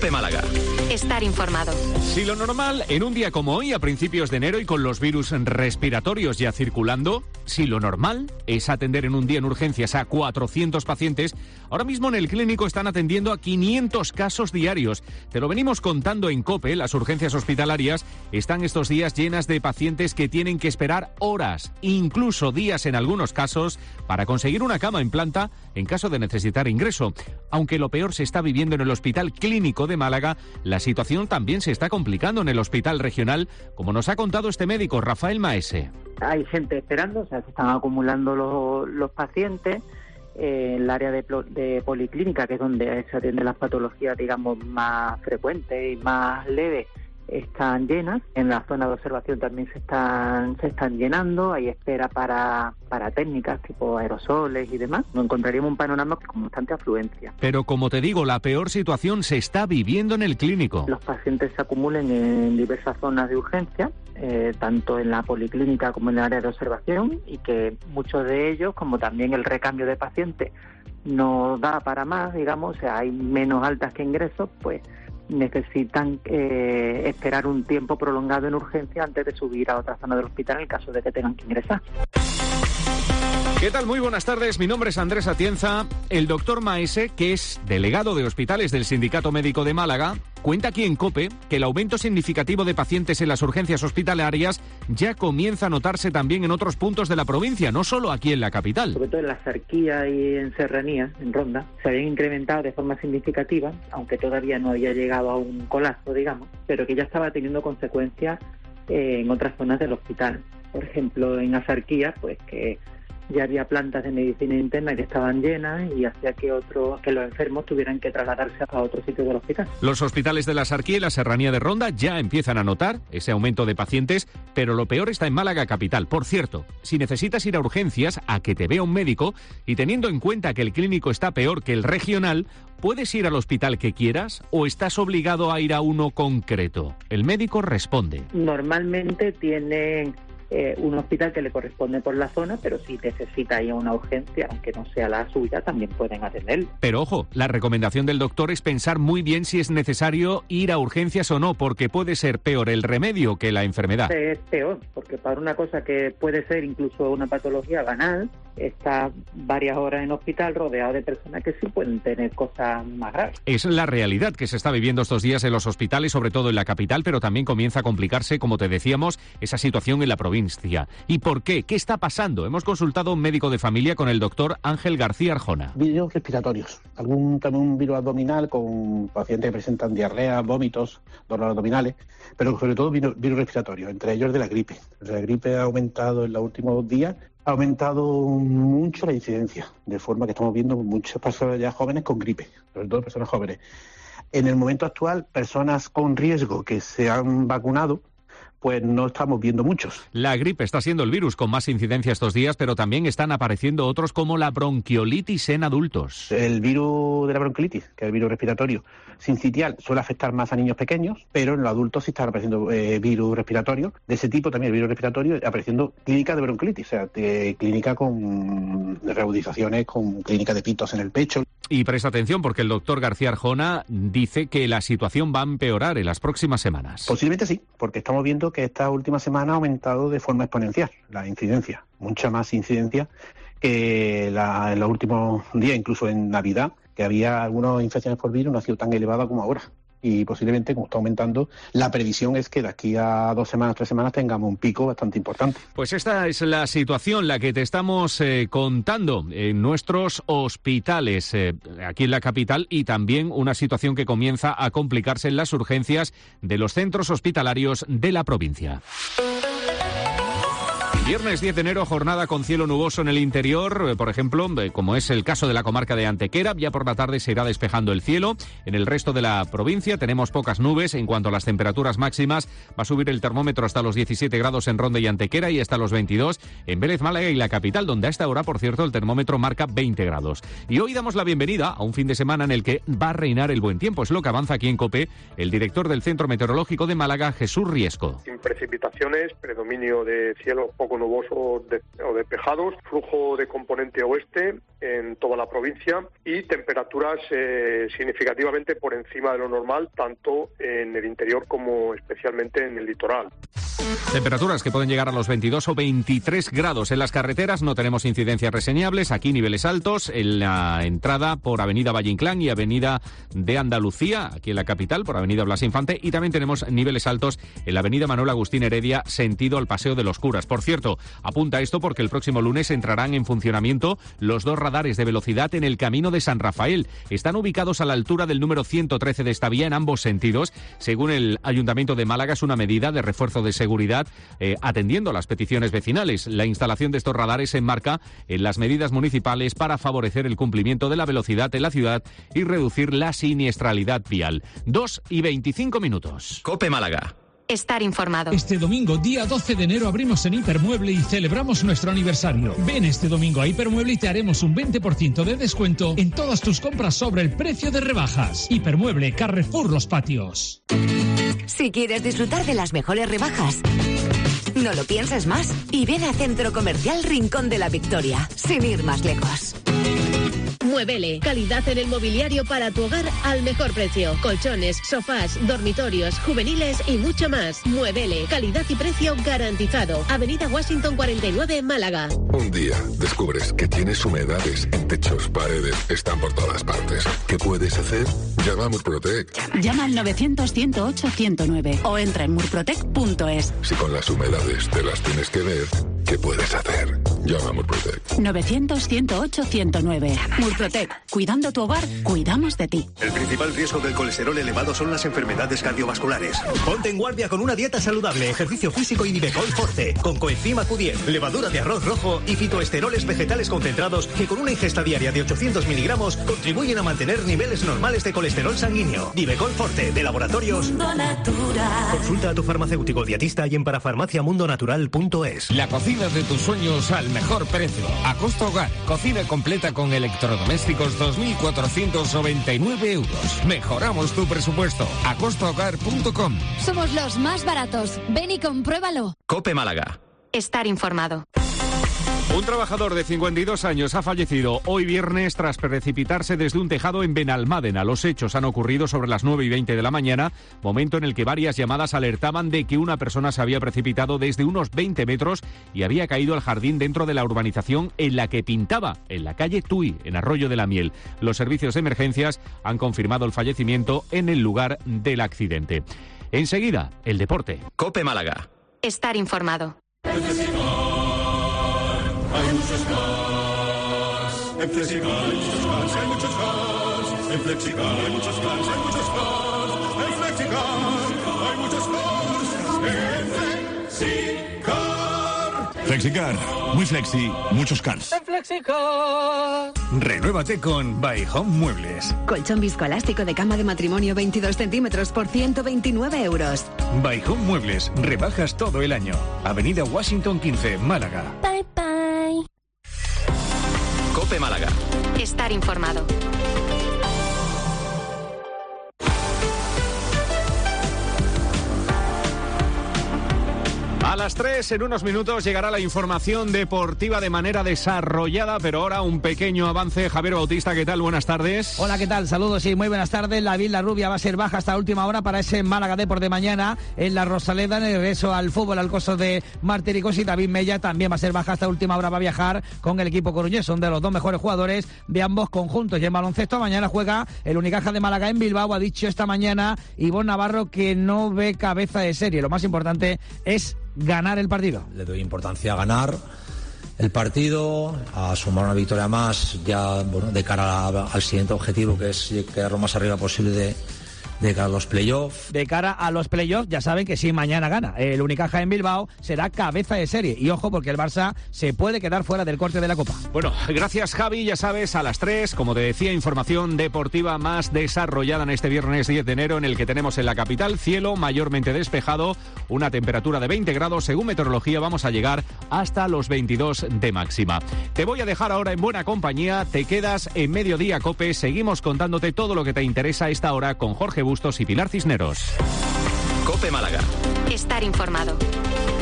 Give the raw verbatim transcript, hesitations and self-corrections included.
COPE Málaga. Estar informado. Si lo normal, en un día como hoy, a principios de enero y con los virus respiratorios ya circulando, si lo normal es atender en un día en urgencias a cuatrocientos pacientes, ahora mismo en el clínico están atendiendo a quinientos casos diarios. Te lo venimos contando en COPE, las urgencias hospitalarias están estos días llenas de pacientes que tienen que esperar horas, incluso días en algunos casos, para conseguir una cama en planta en caso de necesitar ingreso. Aunque lo peor se está viviendo en el Hospital Clínico de Málaga, la situación también se está complicando en el Hospital Regional, como nos ha contado este médico, Rafael Maese. Hay gente esperando, o sea, se están acumulando los, los pacientes. Eh, el área de, de policlínica, que es donde se atienden las patologías, digamos, más frecuentes y más leves, están llenas. En la zona de observación también se están se están llenando. Hay espera para, para técnicas tipo aerosoles y demás. Nos encontraríamos un panorama con bastante afluencia. Pero como te digo, la peor situación se está viviendo en el clínico. Los pacientes se acumulen en diversas zonas de urgencia, eh, tanto en la policlínica como en el área de observación, y que muchos de ellos, como también el recambio de pacientes, no da para más, digamos, o sea, hay menos altas que ingresos, pues necesitan eh, esperar un tiempo prolongado en urgencia antes de subir a otra zona del hospital en el caso de que tengan que ingresar. ¿Qué tal? Muy buenas tardes, mi nombre es Andrés Atienza. El doctor Maese, que es delegado de hospitales del Sindicato Médico de Málaga, cuenta aquí en COPE que el aumento significativo de pacientes en las urgencias hospitalarias ya comienza a notarse también en otros puntos de la provincia, no solo aquí en la capital. Sobre todo en la Zarquía y en Serranía, en Ronda, se habían incrementado de forma significativa, aunque todavía no había llegado a un colapso, digamos, pero que ya estaba teniendo consecuencias eh, en otras zonas del hospital. Por ejemplo, en Azarquía, pues que ya había plantas de medicina interna que estaban llenas y hacía que otros que los enfermos tuvieran que trasladarse a otro sitio del hospital. Los hospitales de la Sarquía y la Serranía de Ronda ya empiezan a notar ese aumento de pacientes, pero lo peor está en Málaga capital. Por cierto, si necesitas ir a urgencias a que te vea un médico y teniendo en cuenta que el clínico está peor que el regional, ¿puedes ir al hospital que quieras o estás obligado a ir a uno concreto? El médico responde. Normalmente tienen Eh, un hospital que le corresponde por la zona, pero si necesita ir a una urgencia, aunque no sea la suya, también pueden atenderlo. Pero ojo, la recomendación del doctor es pensar muy bien si es necesario ir a urgencias o no, porque puede ser peor el remedio que la enfermedad. Es peor, porque para una cosa que puede ser incluso una patología banal, está varias horas en hospital rodeado de personas que sí pueden tener cosas más graves. Es la realidad que se está viviendo estos días en los hospitales, sobre todo en la capital, pero también comienza a complicarse, como te decíamos, esa situación en la provincia. ¿Y por qué? ¿Qué está pasando? Hemos consultado a un médico de familia con el doctor Ángel García Arjona. Virus respiratorios, algún también un virus abdominal con pacientes que presentan diarrea, vómitos, dolores abdominales, pero sobre todo virus, virus respiratorios, entre ellos de la gripe. La gripe ha aumentado en los últimos días, ha aumentado mucho la incidencia, de forma que estamos viendo muchas personas ya jóvenes con gripe, sobre todo personas jóvenes. En el momento actual, personas con riesgo que se han vacunado, pues no estamos viendo muchos. La gripe está siendo el virus con más incidencia estos días, pero también están apareciendo otros como la bronquiolitis en adultos. El virus de la bronquiolitis, que es el virus respiratorio sincitial, suele afectar más a niños pequeños, pero en los adultos sí están apareciendo eh, virus respiratorios. De ese tipo también el virus respiratorio, apareciendo clínica de bronquiolitis, o sea, de clínica con reaudizaciones, con clínica de pitos en el pecho. Y presta atención porque el doctor García Arjona dice que la situación va a empeorar en las próximas semanas. Posiblemente sí, porque estamos viendo que esta última semana ha aumentado de forma exponencial la incidencia, mucha más incidencia que la, en los últimos días, incluso en Navidad, que había algunas infecciones por virus, no ha sido tan elevada como ahora. Y posiblemente, como está aumentando, la previsión es que de aquí a dos semanas, tres semanas, tengamos un pico bastante importante. Pues esta es la situación, la que te estamos eh, contando en nuestros hospitales, eh, aquí en la capital, y también una situación que comienza a complicarse en las urgencias de los centros hospitalarios de la provincia. Viernes diez de enero, jornada con cielo nuboso en el interior, por ejemplo, como es el caso de la comarca de Antequera. Ya por la tarde se irá despejando el cielo. En el resto de la provincia tenemos pocas nubes. En cuanto a las temperaturas máximas, va a subir el termómetro hasta los diecisiete grados en Ronda y Antequera y hasta los veintidós en Vélez, Málaga y la capital, donde a esta hora, por cierto, el termómetro marca veinte grados. Y hoy damos la bienvenida a un fin de semana en el que va a reinar el buen tiempo. Es lo que avanza aquí en COPE el director del Centro Meteorológico de Málaga, Jesús Riesco. Sin precipitaciones, predominio de cielos poco nubosos de, o despejados, flujo de componente oeste en toda la provincia y temperaturas eh, significativamente por encima de lo normal, tanto en el interior como especialmente en el litoral. Temperaturas que pueden llegar a los veintidós o veintitrés grados. En las carreteras no tenemos incidencias reseñables, aquí niveles altos, en la entrada por Avenida Valle Inclán y Avenida de Andalucía, aquí en la capital, por Avenida Blas Infante, y también tenemos niveles altos en la Avenida Manuel Agustín Heredia, sentido al Paseo de los Curas. Por cierto, apunta esto porque el próximo lunes entrarán en funcionamiento los dos radares de velocidad en el Camino de San Rafael. Están ubicados a la altura del número ciento trece de esta vía en ambos sentidos. Según el Ayuntamiento de Málaga, es una medida de refuerzo de seguridad eh, atendiendo a las peticiones vecinales. La instalación de estos radares se enmarca en las medidas municipales para favorecer el cumplimiento de la velocidad en la ciudad y reducir la siniestralidad vial. Dos y veinticinco minutos. COPE Málaga. Estar informado. Este domingo, día doce de enero, abrimos en Hipermueble y celebramos nuestro aniversario. Ven este domingo a Hipermueble y te haremos un veinte por ciento de descuento en todas tus compras sobre el precio de rebajas. Hipermueble, Carrefour Los Patios. Si quieres disfrutar de las mejores rebajas, no lo pienses más y ven a Centro Comercial Rincón de la Victoria, sin ir más lejos. Muebele, calidad en el mobiliario para tu hogar al mejor precio. Colchones, sofás, dormitorios, juveniles y mucho más. Muebele, calidad y precio garantizado. Avenida Washington cuarenta y nueve, Málaga. Un día descubres que tienes humedades en techos, paredes, están por todas partes. ¿Qué puedes hacer? Llama a Murprotec. Llama al novecientos, ciento ocho, ciento nueve o entra en murprotec punto es. Si con las humedades te las tienes que ver, ¿qué puedes hacer? Llama a Murprotec. novecientos, ciento ocho, ciento nueve. Murprotec. Cuidando tu hogar, cuidamos de ti. El principal riesgo del colesterol elevado son las enfermedades cardiovasculares. Ponte en guardia con una dieta saludable, ejercicio físico y Nivecol Forte, con coenzima Q diez, levadura de arroz rojo y fitoesteroles vegetales concentrados que con una ingesta diaria de ochocientos miligramos contribuyen a mantener niveles normales de colesterol sanguíneo. Nivecol Forte, de Laboratorios Mundo Natural. Consulta a tu farmacéutico dietista y en parafarmaciamundonatural punto es. La cocina de tus sueños al mejor precio. A costo hogar. Cocina completa con electrodomésticos dos mil cuatrocientos noventa y nueve euros. Mejoramos tu presupuesto. A costo hogar punto com. Somos los más baratos. Ven y compruébalo. COPE Málaga. Estar informado. Un trabajador de cincuenta y dos años ha fallecido hoy viernes tras precipitarse desde un tejado en Benalmádena. Los hechos han ocurrido sobre las nueve y veinte de la mañana, momento en el que varias llamadas alertaban de que una persona se había precipitado desde unos veinte metros y había caído al jardín dentro de la urbanización en la que pintaba, en la calle Tui, en Arroyo de la Miel. Los servicios de emergencias han confirmado el fallecimiento en el lugar del accidente. Enseguida, el deporte. COPE Málaga. Estar informado. Hay muchos cars. En Flexicar hay muchos cars, hay muchos cars. En Flexicar hay muchos cars, hay muchos cars. En Flexicar hay muchos cars. En Flexicar. Flexicar, muy flexi, muchos cars. En Flexicar. Renuévate con By Home Muebles. Colchón viscoelástico de cama de matrimonio veintidós centímetros por ciento veintinueve euros. By Home Muebles, rebajas todo el año. Avenida Washington quince, Málaga. Bye bye. COPE Málaga. Estar informado. A las tres, en unos minutos, llegará la información deportiva de manera desarrollada, pero ahora un pequeño avance. Javier Bautista, ¿qué tal? Buenas tardes. Hola, ¿qué tal? Saludos y muy buenas tardes. La Villa Rubia va a ser baja hasta última hora para ese Málaga Depor de mañana en la Rosaleda, en el regreso al fútbol al costo de Martiricos, y David Mella también va a ser baja hasta última hora, va a viajar con el equipo coruñés. Son de los dos mejores jugadores de ambos conjuntos. Y en baloncesto mañana juega el Unicaja de Málaga en Bilbao. Ha dicho esta mañana Ivonne Navarro que no ve cabeza de serie. Lo más importante es ganar el partido. Le doy importancia a ganar el partido, a sumar una victoria más ya, bueno, de cara a, al siguiente objetivo, que es quedar lo más arriba posible de, de cara a los playoffs. De cara a los playoffs, ya saben que si mañana gana el Unicaja en Bilbao, será cabeza de serie. Y ojo, porque el Barça se puede quedar fuera del corte de la Copa. Bueno, gracias Javi, ya sabes, a las tres, como te decía, información deportiva más desarrollada en este viernes diez de enero, en el que tenemos en la capital cielo mayormente despejado, una temperatura de veinte grados, según meteorología vamos a llegar hasta los veintidós de máxima. Te voy a dejar ahora en buena compañía, te quedas en Mediodía COPE, seguimos contándote todo lo que te interesa a esta hora con Jorge Bustos y Pilar Cisneros. COPE Málaga. Estar informado.